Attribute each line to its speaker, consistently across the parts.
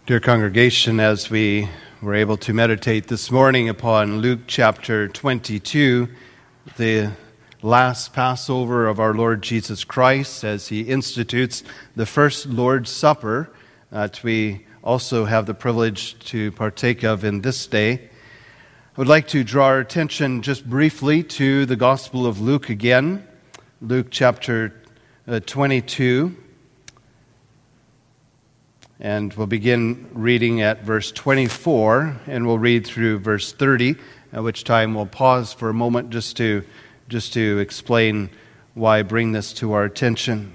Speaker 1: Dear congregation, as we were able to meditate this morning upon Luke chapter 22, the last Passover of our Lord Jesus Christ, as he institutes the first Lord's Supper that we also have the privilege to partake of in this day, I would like to draw our attention just briefly to the Gospel of Luke again, Luke chapter 22. And we'll begin reading at verse 24, and we'll read through verse 30, at which time we'll pause for a moment just to explain why I bring this to our attention.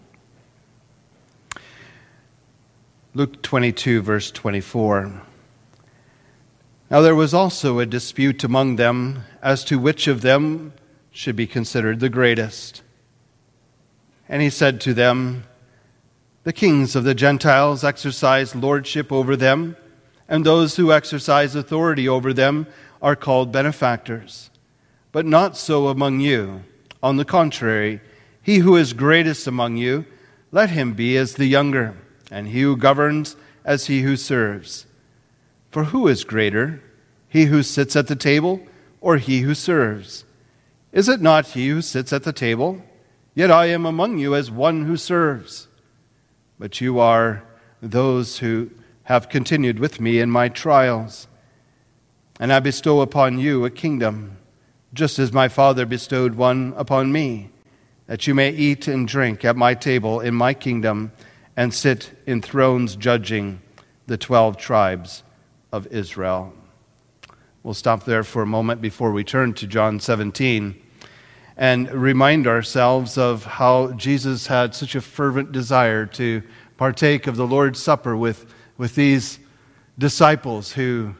Speaker 1: Luke 22, verse 24. Now there was also a dispute among them as to which of them should be considered the greatest. And he said to them, "The kings of the Gentiles exercise lordship over them, and those who exercise authority over them are called benefactors. But not so among you. On the contrary, he who is greatest among you, let him be as the younger, and he who governs as he who serves. For who is greater, he who sits at the table or he who serves? Is it not he who sits at the table? Yet I am among you as one who serves. But you are those who have continued with me in my trials. And I bestow upon you a kingdom, just as my Father bestowed one upon me, that you may eat and drink at my table in my kingdom and sit in thrones judging the 12 tribes of Israel." We'll stop there for a moment before we turn to John 17 and remind ourselves of how Jesus had such a fervent desire to partake of the Lord's Supper with these disciples who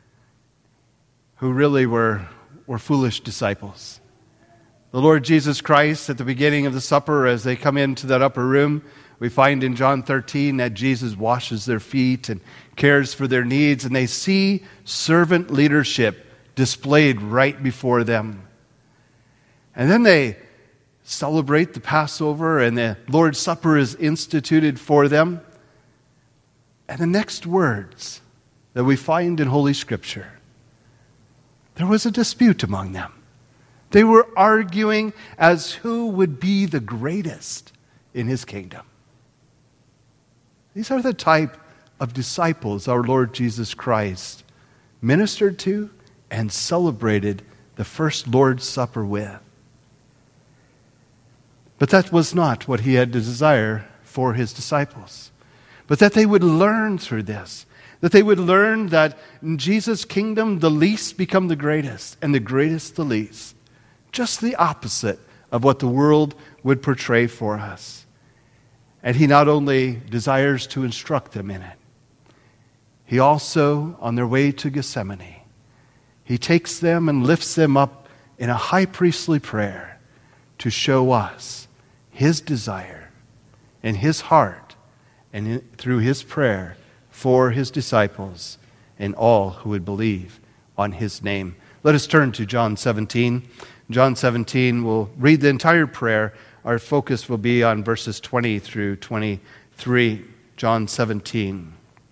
Speaker 1: really were foolish disciples. The Lord Jesus Christ, at the beginning of the supper, as they come into that upper room, we find in John 13 that Jesus washes their feet and cares for their needs, and they see servant leadership displayed right before them. And then they celebrate the Passover, and the Lord's Supper is instituted for them. And the next words that we find in Holy Scripture, there was a dispute among them. They were arguing as who would be the greatest in his kingdom. These are the type of disciples our Lord Jesus Christ ministered to and celebrated the first Lord's Supper with. But that was not what he had to desire for his disciples. But that they would learn through this, that they would learn that in Jesus' kingdom, the least become the greatest, and the greatest the least. Just the opposite of what the world would portray for us. And he not only desires to instruct them in it, he also, on their way to Gethsemane, he takes them and lifts them up in a high priestly prayer to show us his desire and his heart, and through his prayer for his disciples and all who would believe on his name. Let us turn to John 17. John 17, we'll read the entire prayer. Our focus will be on verses 20 through 23. John 17.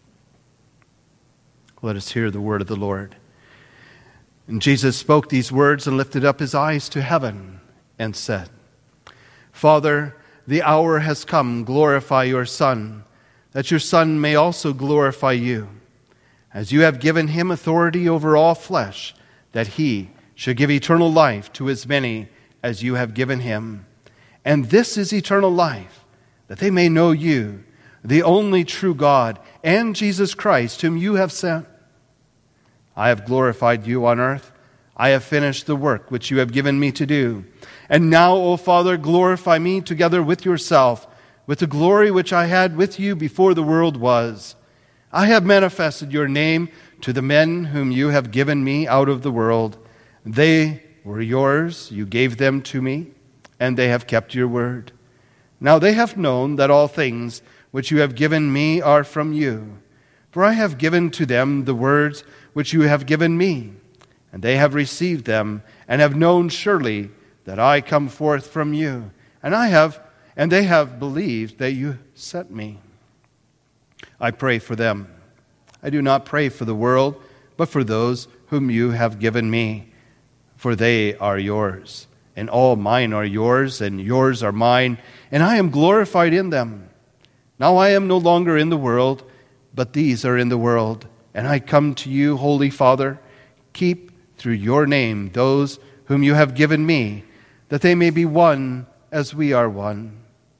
Speaker 1: Let us hear the word of the Lord. And Jesus spoke these words and lifted up his eyes to heaven and said, "Father, the hour has come. Glorify your Son, that your Son may also glorify you, as you have given him authority over all flesh, that he should give eternal life to as many as you have given him. And this is eternal life, that they may know you, the only true God, and Jesus Christ, whom you have sent. I have glorified you on earth. I have finished the work which you have given me to do. And now, O Father, glorify me together with yourself, with the glory which I had with you before the world was. I have manifested your name to the men whom you have given me out of the world. They were yours, you gave them to me, and they have kept your word. Now they have known that all things which you have given me are from you. For I have given to them the words which you have given me, and they have received them, and have known surely that I come forth from you, and they have believed that you sent me. I pray for them. I do not pray for the world, but for those whom you have given me, for they are yours. And all mine are yours, and yours are mine, and I am glorified in them. Now I am no longer in the world, but these are in the world. And I come to you, Holy Father, keep through your name those whom you have given me, that they may be one as we are one.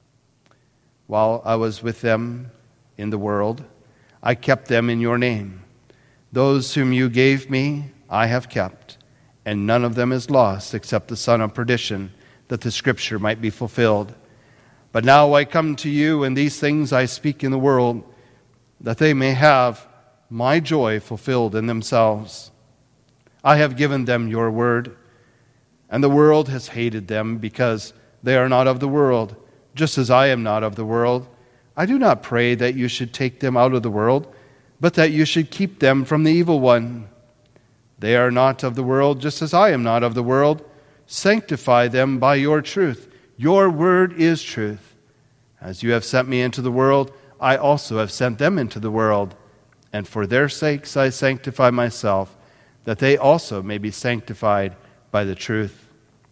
Speaker 1: While I was with them in the world, I kept them in your name. Those whom you gave me, I have kept, and none of them is lost except the son of perdition, that the scripture might be fulfilled. But now I come to you, and these things I speak in the world, that they may have my joy fulfilled in themselves. I have given them your word, and the world has hated them because they are not of the world, just as I am not of the world. I do not pray that you should take them out of the world, but that you should keep them from the evil one. They are not of the world, just as I am not of the world. Sanctify them by your truth. Your word is truth. As you have sent me into the world, I also have sent them into the world. And for their sakes I sanctify myself, that they also may be sanctified by the truth.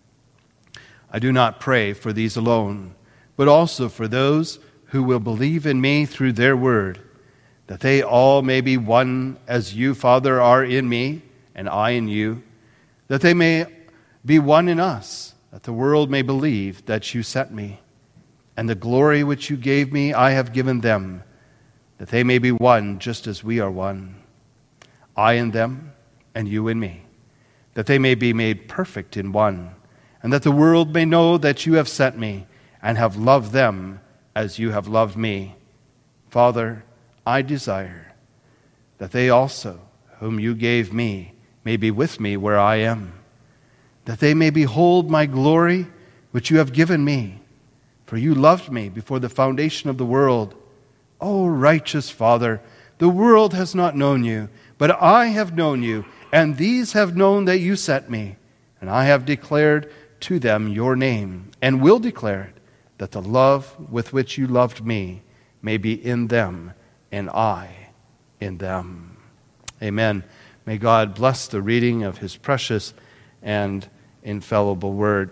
Speaker 1: I do not pray for these alone, but also for those who will believe in me through their word, that they all may be one as you, Father, are in me, and I in you, that they may be one in us, that the world may believe that you sent me. And the glory which you gave me I have given them, that they may be one just as we are one. I in them, and you in me, that they may be made perfect in one, and that the world may know that you have sent me, and have loved them as you have loved me. Father, I desire that they also, whom you gave me, may be with me where I am, that they may behold my glory which you have given me. For you loved me before the foundation of the world. O righteous Father, the world has not known you, but I have known you, and these have known that you sent me. And I have declared to them your name, and will declare it, that the love with which you loved me may be in them, and I in them. Amen. May God bless the reading of his precious and infallible word.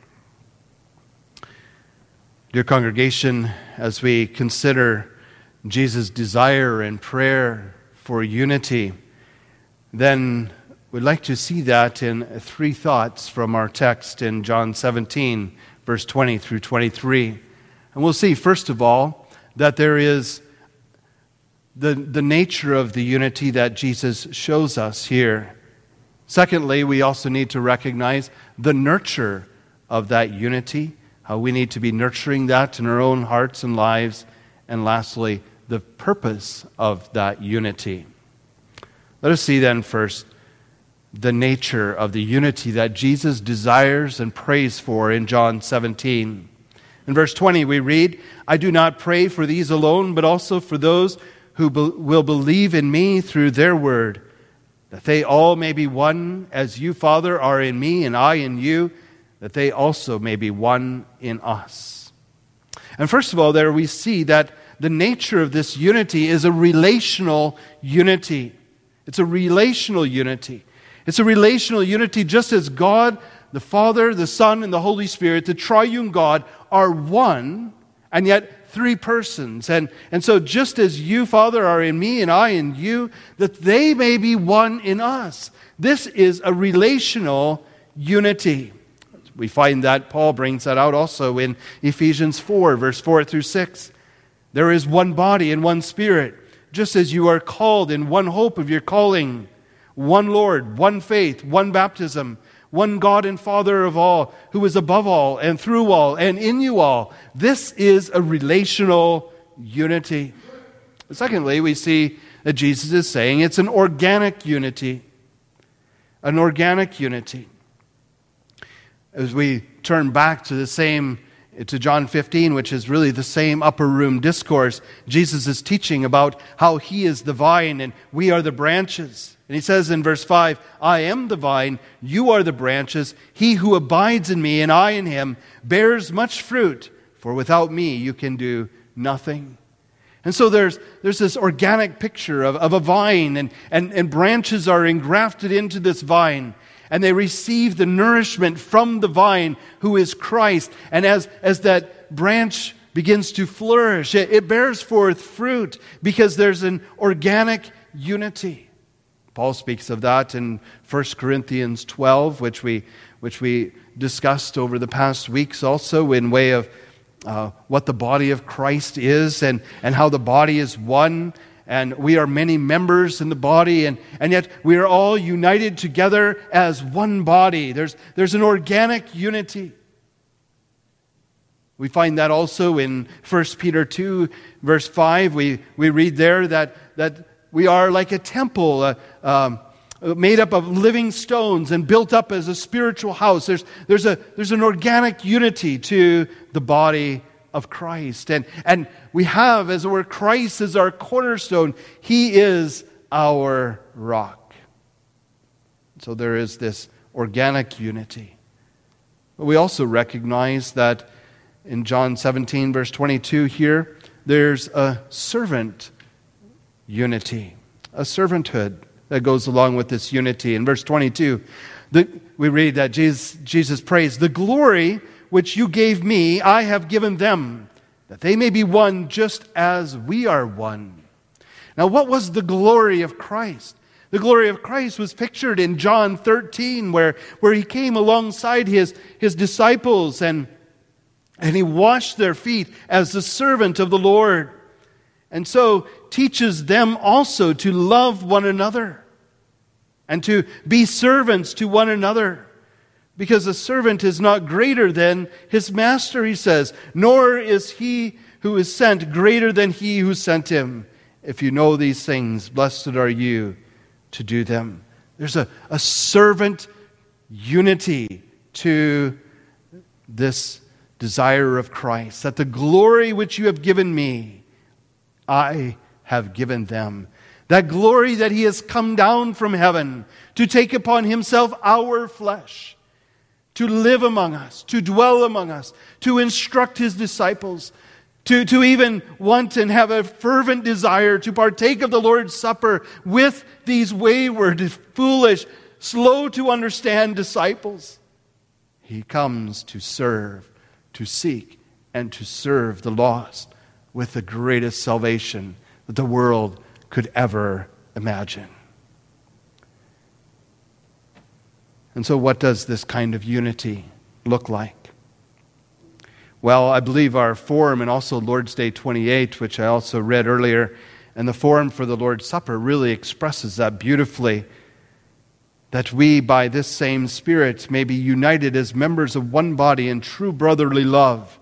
Speaker 1: Dear congregation, as we consider Jesus' desire and prayer for unity, then we'd like to see that in three thoughts from our text in John 17, verse 20 through 23. And we'll see, first of all, that there is the nature of the unity that Jesus shows us here. Secondly, we also need to recognize the nurture of that unity, how we need to be nurturing that in our own hearts and lives. And lastly, the purpose of that unity. Let us see then first the nature of the unity that Jesus desires and prays for in John 17. In verse 20 we read, I do not pray for these alone, but also for those who will believe in me through their word, that they all may be one as you, Father, are in me and I in you, that they also may be one in us. And first of all, there we see that the nature of this unity is a relational unity. It's a relational unity. It's a relational unity just as God, the Father, the Son, and the Holy Spirit, the triune God, are one, and yet three persons. And so just as you, Father, are in me and I in you, that they may be one in us. This is a relational unity. We find that Paul brings that out also in Ephesians 4, verse 4 through 6. There is one body and one Spirit, just as you are called in one hope of your calling, one Lord, one faith, one baptism, one God and Father of all, who is above all and through all and in you all. This is a relational unity. Secondly, we see that Jesus is saying it's an organic unity. An organic unity. As we turn back to John 15, which is really the same upper room discourse, Jesus is teaching about how he is the vine and we are the branches. And he says in verse 5, I am the vine, you are the branches. He who abides in me and I in him bears much fruit, for without me you can do nothing. And so there's this organic picture of a vine, and branches are engrafted into this vine, and they receive the nourishment from the vine, who is Christ. And as that branch begins to flourish, it bears forth fruit because there's an organic unity. Paul speaks of that in 1 Corinthians 12, which we discussed over the past weeks also, in way of what the body of Christ is, and how the body is one, and we are many members in the body, and yet we are all united together as one body. There's an organic unity. We find that also in 1 Peter 2, verse 5. We read there that we are like a temple made up of living stones and built up as a spiritual house. There's an organic unity to the body of Christ. And we have, as it were, Christ is our cornerstone. He is our rock. So there is this organic unity. But we also recognize that in John 17, verse 22 here, there's a servant unity, a servanthood that goes along with this unity. In verse 22, we read that Jesus prays, "The glory which you gave me, I have given them, that they may be one just as we are one." Now, what was the glory of Christ? The glory of Christ was pictured in John 13, where he came alongside his disciples and he washed their feet as the servant of the Lord. And so teaches them also to love one another and to be servants to one another. Because a servant is not greater than his master, he says, nor is he who is sent greater than he who sent him. If you know these things, blessed are you to do them. There's a servant unity to this desire of Christ, that the glory which you have given me, I have given them. That glory that he has come down from heaven to take upon himself our flesh, to live among us, to dwell among us, to instruct his disciples, to even want and have a fervent desire to partake of the Lord's Supper with these wayward, foolish, slow to understand disciples. He comes to serve, to seek, and to serve the lost with the greatest salvation that the world could ever imagine. And so what does this kind of unity look like? Well, I believe our form, and also Lord's Day 28, which I also read earlier, and the form for the Lord's Supper really expresses that beautifully, that we, by this same Spirit, may be united as members of one body in true brotherly love.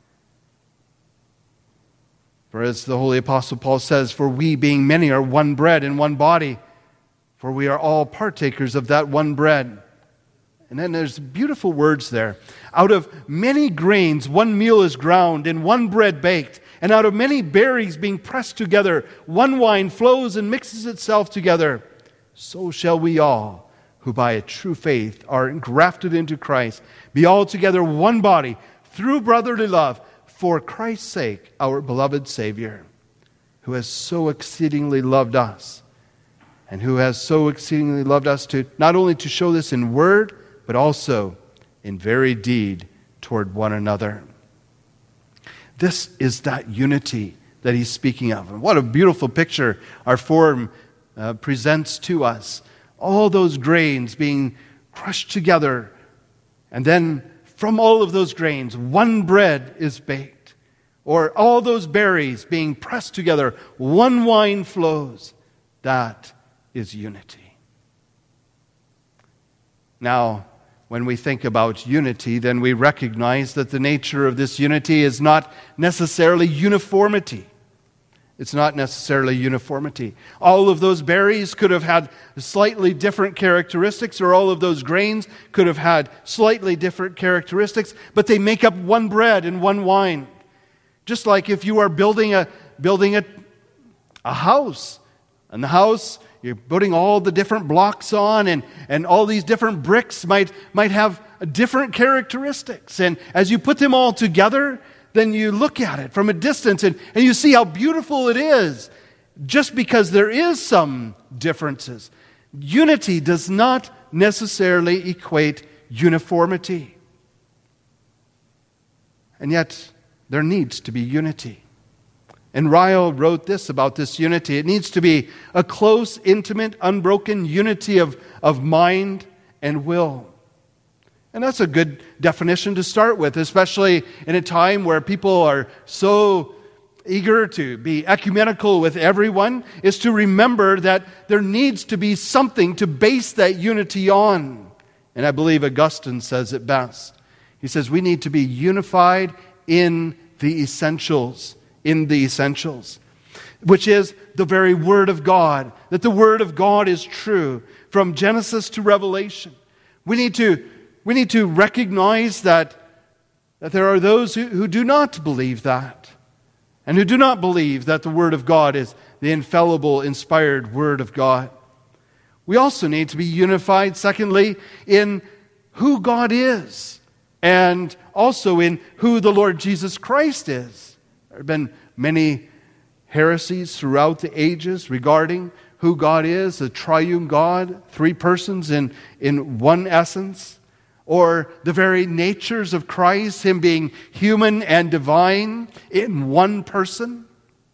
Speaker 1: For as the Holy Apostle Paul says, "For we, being many, are one bread and one body, for we are all partakers of that one bread." And then there's beautiful words there. "Out of many grains one meal is ground, and one bread baked. And out of many berries being pressed together, one wine flows and mixes itself together. So shall we all, who by a true faith are engrafted into Christ, be altogether one body through brotherly love, for Christ's sake, our beloved Savior, who has so exceedingly loved us, and who has so exceedingly loved us to not only to show this in word, but also in very deed toward one another." This is that unity that he's speaking of. And what a beautiful picture our form presents to us. All those grains being crushed together, and then from all of those grains, one bread is baked. Or all those berries being pressed together, one wine flows. That is unity. Now, when we think about unity, then we recognize that the nature of this unity is not necessarily uniformity. It's not necessarily uniformity. All of those berries could have had slightly different characteristics, or all of those grains could have had slightly different characteristics, but they make up one bread and one wine. Just like if you are building a house, and the house, you're putting all the different blocks on, and all these different bricks might have different characteristics. And as you put them all together, then you look at it from a distance and you see how beautiful it is, just because there is some differences. Unity does not necessarily equate uniformity. And yet, there needs to be unity. And Ryle wrote this about this unity. It needs to be a close, intimate, unbroken unity of mind and will. And that's a good definition to start with, especially in a time where people are so eager to be ecumenical with everyone, is to remember that there needs to be something to base that unity on. And I believe Augustine says it best. He says we need to be unified in the essentials, which is the very Word of God, that the Word of God is true from Genesis to Revelation. We need to recognize that there are those who do not believe that, and who do not believe that the Word of God is the infallible, inspired Word of God. We also need to be unified, secondly, in who God is, and also in who the Lord Jesus Christ is. There have been many heresies throughout the ages regarding who God is, a triune God, three persons in one essence, or the very natures of Christ, Him being human and divine in one person.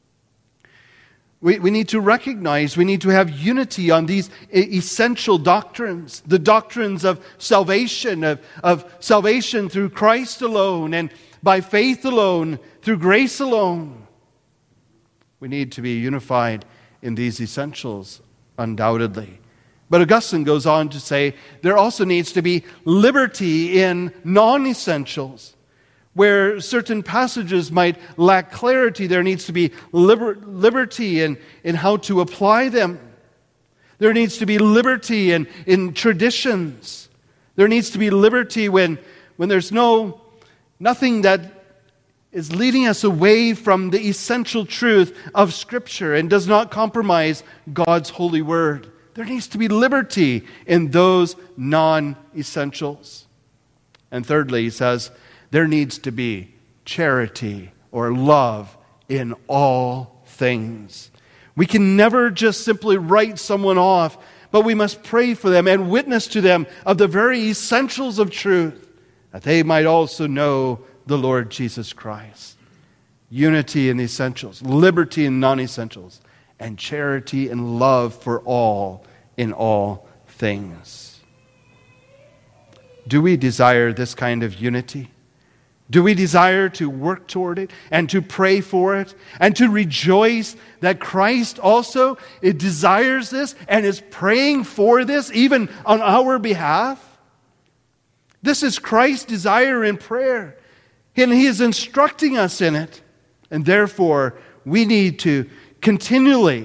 Speaker 1: We need to recognize, we need to have unity on these essential doctrines, the doctrines of salvation through Christ alone and by faith alone, through grace alone. We need to be unified in these essentials, undoubtedly. But Augustine goes on to say there also needs to be liberty in non-essentials. Where certain passages might lack clarity, there needs to be liberty in how to apply them. There needs to be liberty in traditions. There needs to be liberty when there's nothing that is leading us away from the essential truth of Scripture and does not compromise God's holy word. There needs to be liberty in those non-essentials. And thirdly, he says, there needs to be charity or love in all things. We can never just simply write someone off, but we must pray for them and witness to them of the very essentials of truth, that they might also know the Lord Jesus Christ. Unity in the essentials, liberty in non-essentials, and charity and love for all in all things. Do we desire this kind of unity? Do we desire to work toward it and to pray for it and to rejoice that Christ also desires this and is praying for this even on our behalf? This is Christ's desire in prayer, and He is instructing us in it. And therefore, we need to continually,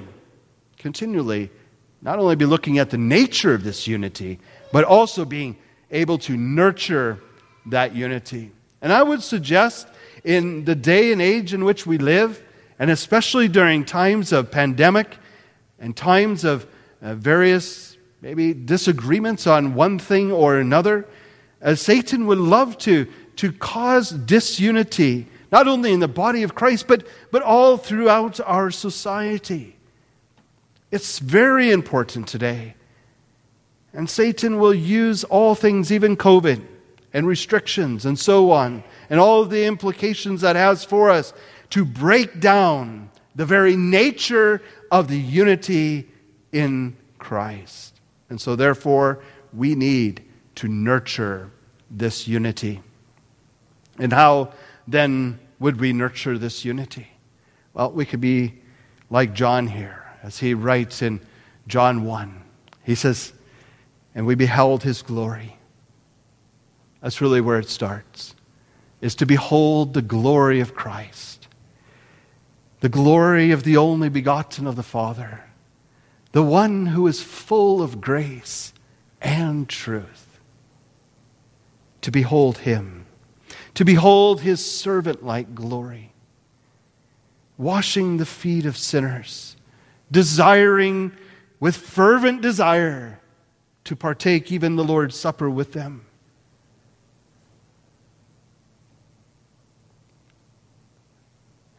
Speaker 1: not only be looking at the nature of this unity, but also being able to nurture that unity. And I would suggest in the day and age in which we live, and especially during times of pandemic and times of various maybe disagreements on one thing or another, Satan would love to cause disunity, not only in the body of Christ, but all throughout our society. It's very important today. And Satan will use all things, even COVID, and restrictions and so on, and all of the implications that has for us, to break down the very nature of the unity in Christ. And so therefore, we need to nurture this unity. And how then would we nurture this unity? Well, we could be like John here, as he writes in John 1. He says, and we beheld His glory. That's really where it starts, is to behold the glory of Christ, the glory of the only begotten of the Father, the one who is full of grace and truth. To behold Him, to behold His servant-like glory, washing the feet of sinners, desiring with fervent desire to partake even the Lord's Supper with them.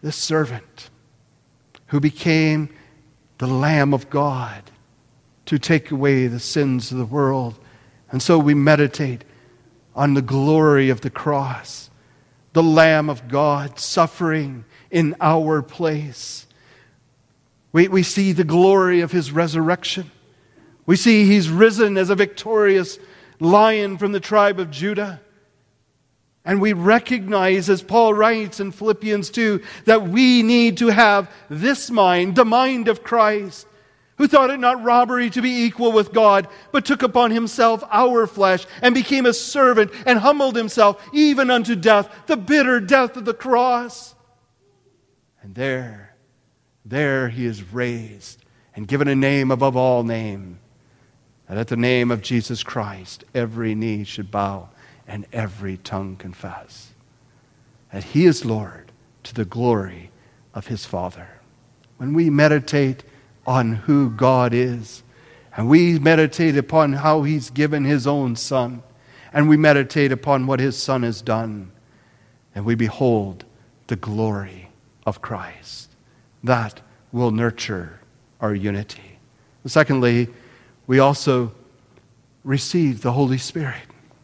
Speaker 1: this servant who became the Lamb of God to take away the sins of the world. And so we meditate on the glory of the cross, the Lamb of God suffering in our place. We see the glory of his resurrection. We see he's risen as a victorious Lion from the tribe of Judah. And we recognize, as Paul writes in Philippians 2, that we need to have this mind, the mind of Christ, who thought it not robbery to be equal with God, but took upon himself our flesh and became a servant and humbled himself even unto death, the bitter death of the cross. And there he is raised and given a name above all name, that at the name of Jesus Christ every knee should bow and every tongue confess that he is Lord, to the glory of his Father. When we meditate on who God is, and we meditate upon how he's given his own Son, and we meditate upon what his Son has done, and we behold the glory of Christ, that will nurture our unity. And secondly, we also receive the Holy Spirit.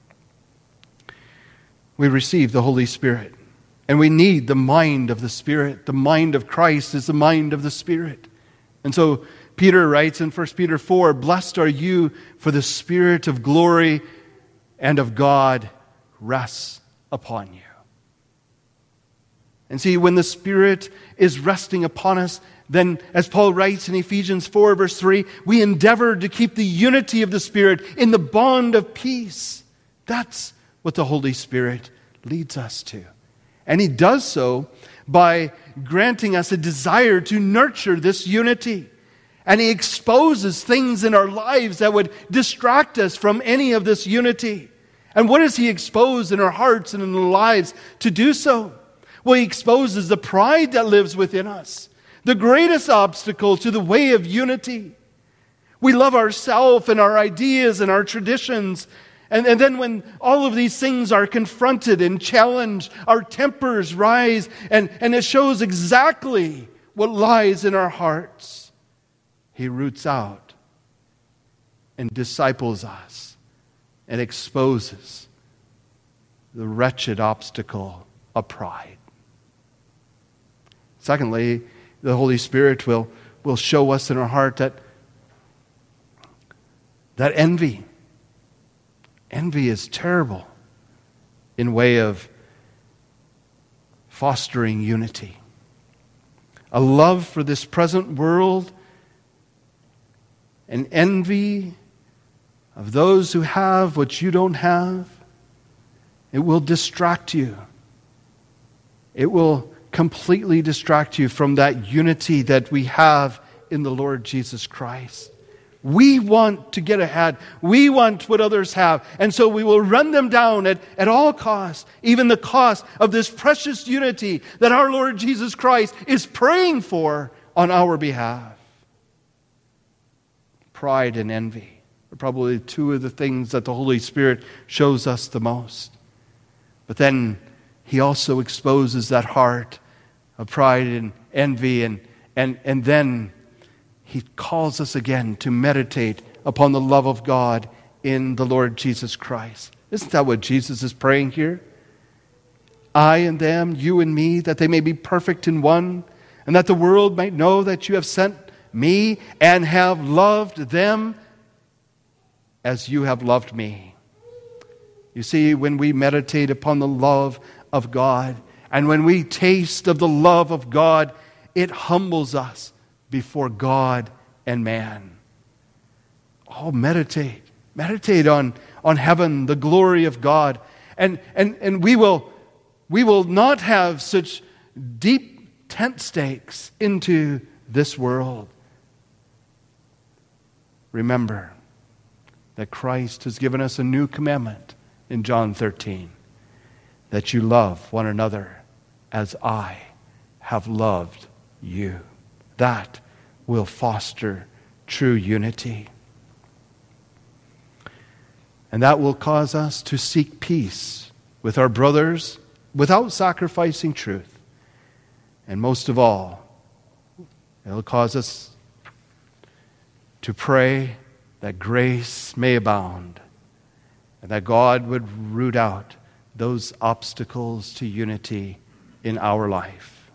Speaker 1: We receive the Holy Spirit. And we need the mind of the Spirit. The mind of Christ is the mind of the Spirit. And so Peter writes in 1 Peter 4, "Blessed are you, for the Spirit of glory and of God rests upon you." And see, when the Spirit is resting upon us, then, as Paul writes in Ephesians 4, verse 3, we endeavor to keep the unity of the Spirit in the bond of peace. That's what the Holy Spirit leads us to. And he does so by granting us a desire to nurture this unity. And he exposes things in our lives that would distract us from any of this unity. And what does he expose in our hearts and in our lives to do so? Well, he exposes the pride that lives within us, the greatest obstacle to the way of unity. We love ourselves and our ideas and our traditions. And then when all of these things are confronted and challenged, our tempers rise, and it shows exactly what lies in our hearts. He roots out and disciples us and exposes the wretched obstacle of pride. Secondly, the Holy Spirit will show us in our heart that envy is terrible in way of fostering unity. A love for this present world, an envy of those who have what you don't have, it will distract you. It will completely distract you from that unity that we have in the Lord Jesus Christ. We want to get ahead. We want what others have. And so we will run them down at all costs, even the cost of this precious unity that our Lord Jesus Christ is praying for on our behalf. Pride and envy are probably two of the things that the Holy Spirit shows us the most. But then he also exposes that heart of pride and envy, and then he calls us again to meditate upon the love of God in the Lord Jesus Christ. Isn't that what Jesus is praying here? I and them, you and me, that they may be perfect in one, and that the world might know that you have sent me and have loved them as you have loved me. You see, when we meditate upon the love of God, and when we taste of the love of God, it humbles us before God and man. Oh, meditate. Meditate on heaven, the glory of God. And we will not have such deep tent stakes into this world. Remember that Christ has given us a new commandment in John 13, that you love one another as I have loved you. That will foster true unity. And that will cause us to seek peace with our brothers without sacrificing truth. And most of all, it'll cause us to pray that grace may abound and that God would root out those obstacles to unity in our life.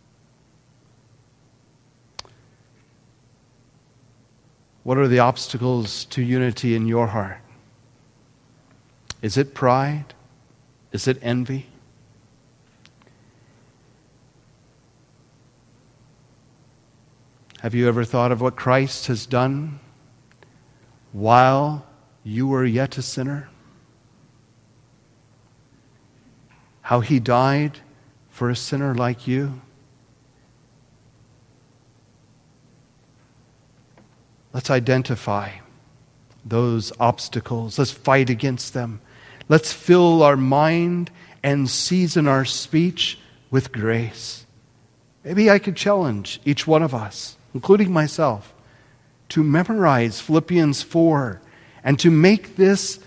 Speaker 1: What are the obstacles to unity in your heart? Is it pride? Is it envy? Have you ever thought of what Christ has done while you were yet a sinner? How He died for a sinner like you? Let's identify those obstacles. Let's fight against them. Let's fill our mind and season our speech with grace. Maybe I could challenge each one of us, including myself, to memorize Philippians 4 and to make these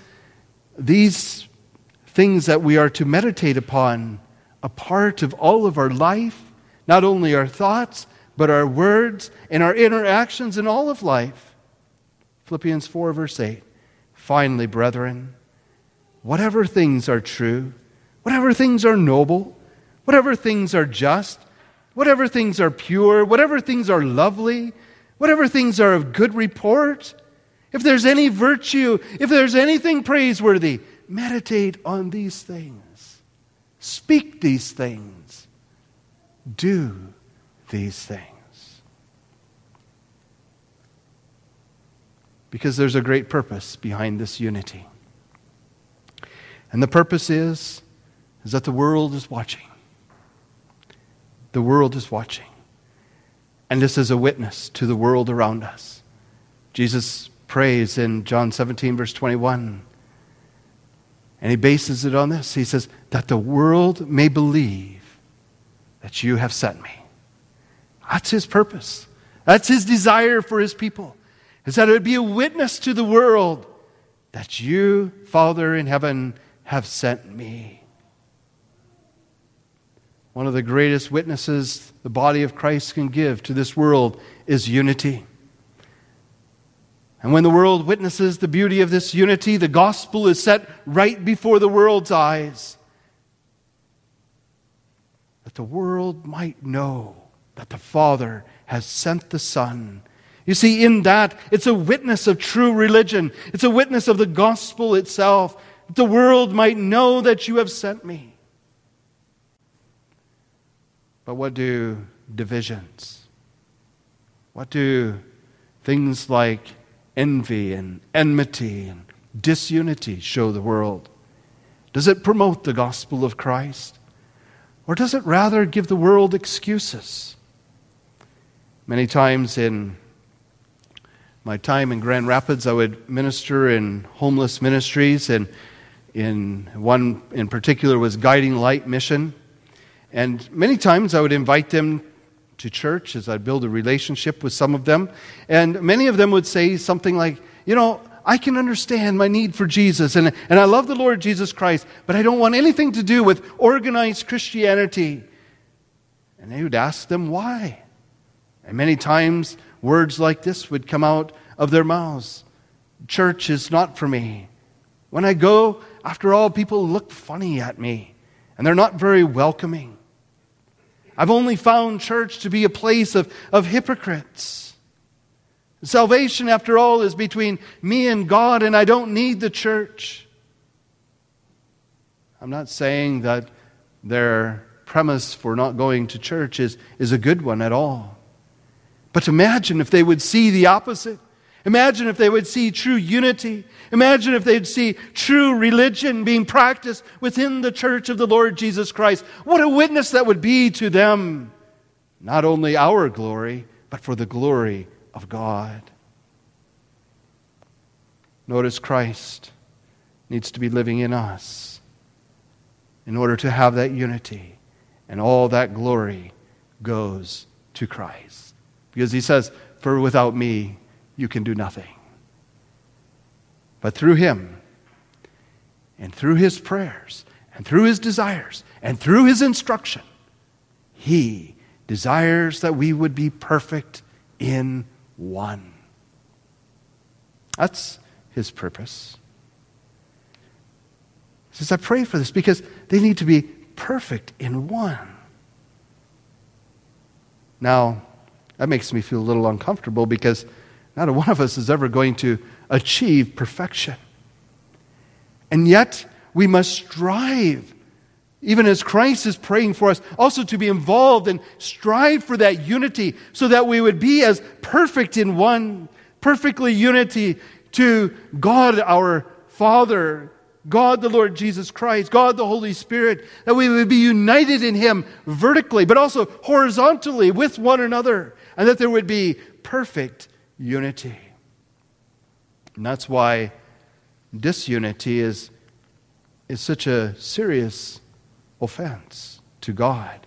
Speaker 1: things that we are to meditate upon a part of all of our life, not only our thoughts, but our words and our interactions in all of life. Philippians 4 verse 8, finally, brethren, whatever things are true, whatever things are noble, whatever things are just, whatever things are pure, whatever things are lovely, whatever things are of good report, if there's any virtue, if there's anything praiseworthy, meditate on these things. Speak these things. Do these things. Because there's a great purpose behind this unity. And the purpose is that the world is watching. The world is watching. And this is a witness to the world around us. Jesus prays in John 17, verse 21. And He bases it on this. He says, that the world may believe that you have sent me. That's His purpose. That's His desire for His people. Is that it would be a witness to the world that you, Father in heaven, have sent me. One of the greatest witnesses the body of Christ can give to this world is unity. And when the world witnesses the beauty of this unity, the gospel is set right before the world's eyes. That the world might know that the Father has sent the Son. You see, in that, it's a witness of true religion. It's a witness of the gospel itself. That the world might know that you have sent me. But what do divisions? What do things like envy and enmity and disunity show the world? Does it promote the gospel of Christ? Or does it rather give the world excuses? Many times in my time in Grand Rapids, I would minister in homeless ministries, and in one in particular was Guiding Light Mission. And many times I would invite them to church as I'd build a relationship with some of them. And many of them would say something like, I can understand my need for Jesus, and I love the Lord Jesus Christ, but I don't want anything to do with organized Christianity. And they would ask them why. And many times words like this would come out of their mouths. Church is not for me. When I go, after all, people look funny at me, and they're not very welcoming. I've only found church to be a place of hypocrites. Salvation, after all, is between me and God, and I don't need the church. I'm not saying that their premise for not going to church is a good one at all. But imagine if they would see the opposite. Imagine if they would see true unity. Imagine if they'd see true religion being practiced within the church of the Lord Jesus Christ. What a witness that would be to them. Not only our glory, but for the glory of God. Notice Christ needs to be living in us in order to have that unity. And all that glory goes to Christ. Because He says, for without me, you can do nothing. But through Him, and through His prayers, and through His desires, and through His instruction, He desires that we would be perfect in one. That's his purpose. He says, I pray for this because they need to be perfect in one. Now, that makes me feel a little uncomfortable because not one of us is ever going to achieve perfection. And yet, we must strive, even as Christ is praying for us, also to be involved and strive for that unity so that we would be as perfect in one, perfectly unity to God our Father, God the Lord Jesus Christ, God the Holy Spirit, that we would be united in Him vertically, but also horizontally with one another, and that there would be perfect unity. And that's why disunity is such a serious offense to God.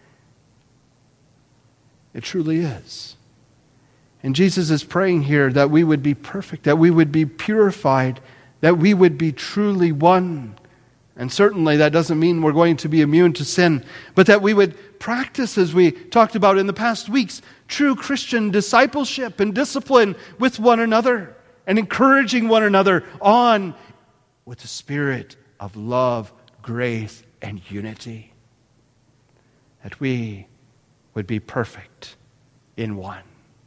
Speaker 1: It truly is. And Jesus is praying here that we would be perfect, that we would be purified, that we would be truly one. And certainly that doesn't mean we're going to be immune to sin, but that we would practice, as we talked about in the past weeks, true Christian discipleship and discipline with one another and encouraging one another on with the spirit of love, grace, and unity. That we would be perfect in one.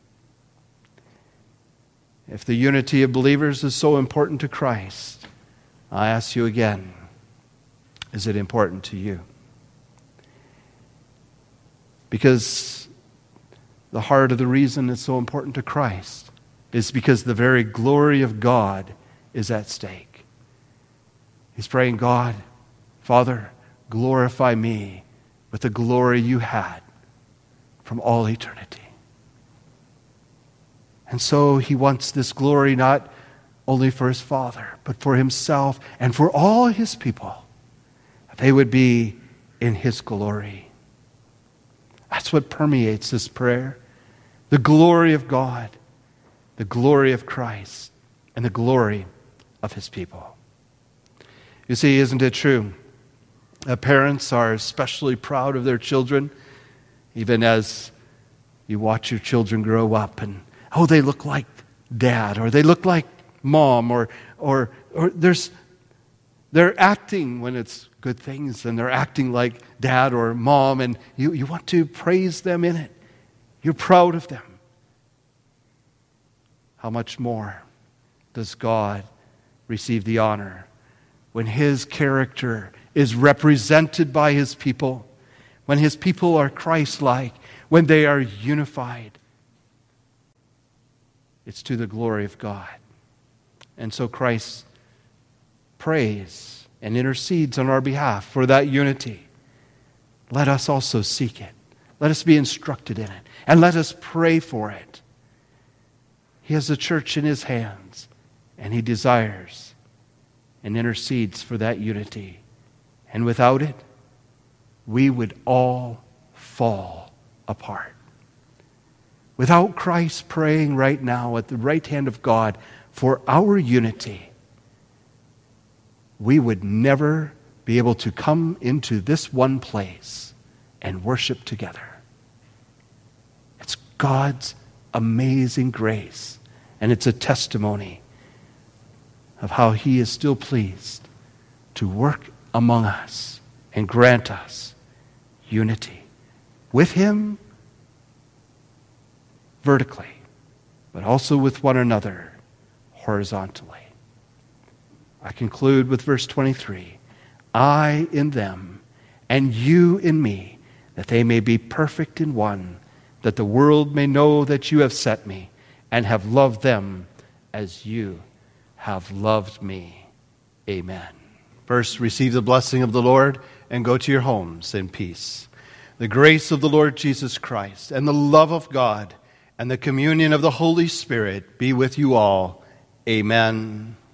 Speaker 1: If the unity of believers is so important to Christ, I ask you again, is it important to you? Because the heart of the reason it's so important to Christ is because the very glory of God is at stake. He's praying, God, Father, glorify me with the glory you had from all eternity. And so he wants this glory not only for his Father, but for himself and for all his people. They would be in his glory. That's what permeates this prayer. The glory of God, the glory of Christ, and the glory of his people. You see, isn't it true? Parents are especially proud of their children, even as you watch your children grow up and, oh, they look like dad, or they look like mom, or they're acting when it's good things, and they're acting like dad or mom, and you want to praise them in it. You're proud of them. How much more does God receive the honor when his character is represented by his people, when his people are Christ-like, when they are unified? It's to the glory of God. And so Christ prays and intercedes on our behalf for that unity. Let us also seek it. Let us be instructed in it. And let us pray for it. He has the church in his hands, and he desires and intercedes for that unity. And without it, we would all fall apart. Without Christ praying right now at the right hand of God for our unity, we would never be able to come into this one place and worship together. It's God's amazing grace, and it's a testimony of how he is still pleased to work among us and grant us unity with him vertically, but also with one another horizontally. I conclude with verse 23. I in them, and you in me, that they may be perfect in one, that the world may know that you have sent me, and have loved them as you have loved me. Amen. First, receive the blessing of the Lord, and go to your homes in peace. The grace of the Lord Jesus Christ, and the love of God, and the communion of the Holy Spirit be with you all. Amen.